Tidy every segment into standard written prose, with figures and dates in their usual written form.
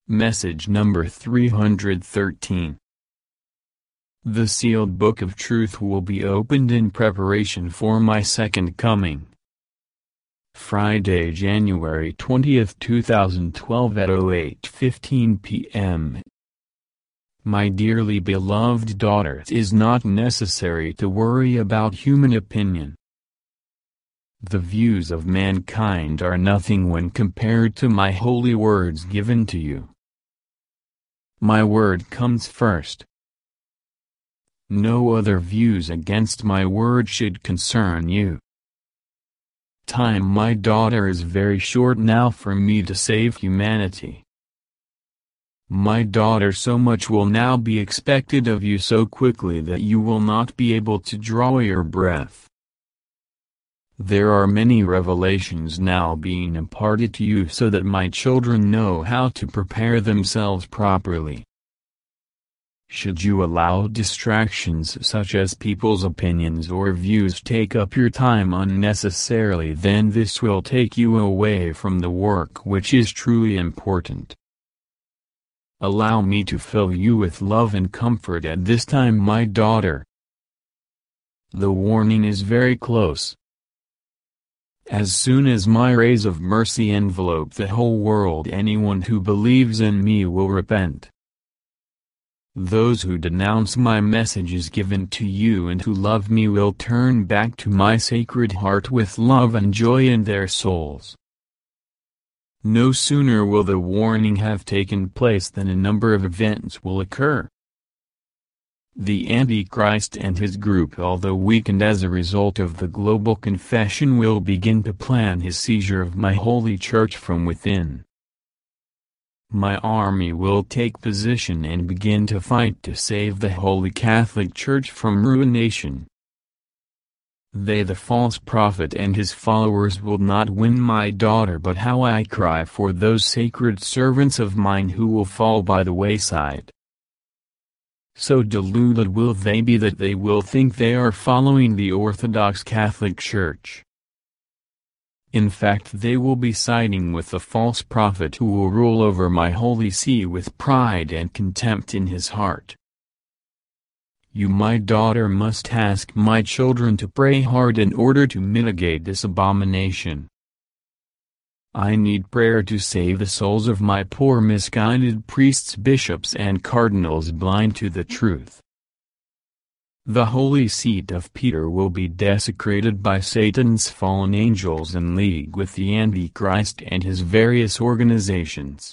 Message number 313. The sealed book of truth will be opened in preparation for my second coming. Friday, January 20th, 2012 at 08:15 p.m. My dearly beloved daughter, it is not necessary to worry about human opinion. The views of mankind are nothing when compared to my holy words given to you. My word comes first. No other views against my word should concern you. Time, my daughter, is very short now for me to save humanity. My daughter, so much will now be expected of you so quickly that you will not be able to draw your breath. There are many revelations now being imparted to you so that my children know how to prepare themselves properly. Should you allow distractions such as people's opinions or views take up your time unnecessarily, then this will take you away from the work which is truly important. Allow me to fill you with love and comfort at this time, my daughter. The warning is very close. As soon as my rays of mercy envelope the whole world, anyone who believes in me will repent. Those who denounce my messages given to you and who love me will turn back to my sacred heart with love and joy in their souls. No sooner will the warning have taken place than a number of events will occur. The Antichrist and his group, although weakened as a result of the global confession, will begin to plan his seizure of my holy church from within. My army will take position and begin to fight to save the Holy Catholic Church from ruination. They, the false prophet and his followers, will not win, my daughter, but how I cry for those sacred servants of mine who will fall by the wayside. So deluded will they be that they will think they are following the Orthodox Catholic Church. In fact, they will be siding with the false prophet who will rule over my holy see with pride and contempt in his heart. You, my daughter, must ask my children to pray hard in order to mitigate this abomination. I need prayer to save the souls of my poor misguided priests, bishops and cardinals blind to the truth. The holy seat of Peter will be desecrated by Satan's fallen angels in league with the Antichrist and his various organizations.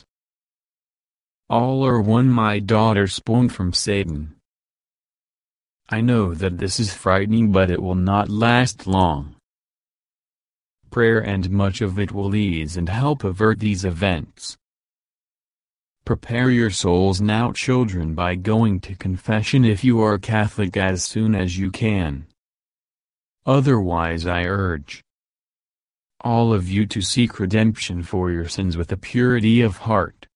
All are one, my daughter, spawned from Satan. I know that this is frightening, but it will not last long. Prayer and much of it will ease and help avert these events. Prepare your souls now, children, by going to confession if you are Catholic as soon as you can. Otherwise, I urge all of you to seek redemption for your sins with a purity of heart.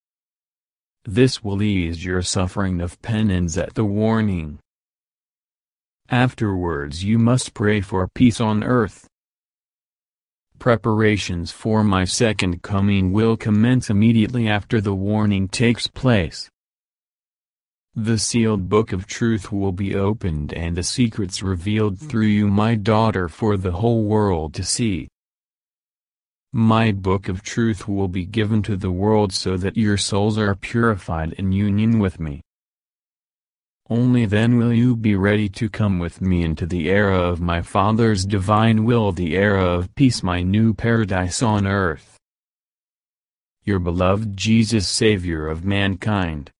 This will ease your suffering of penance at the warning. Afterwards, you must pray for peace on earth. Preparations for my second coming will commence immediately after the warning takes place. The sealed book of truth will be opened and the secrets revealed through you, my daughter, for the whole world to see. My book of truth will be given to the world so that your souls are purified in union with me. Only then will you be ready to come with me into the era of my Father's divine will, the era of peace, my new paradise on earth. Your beloved Jesus, Savior of mankind.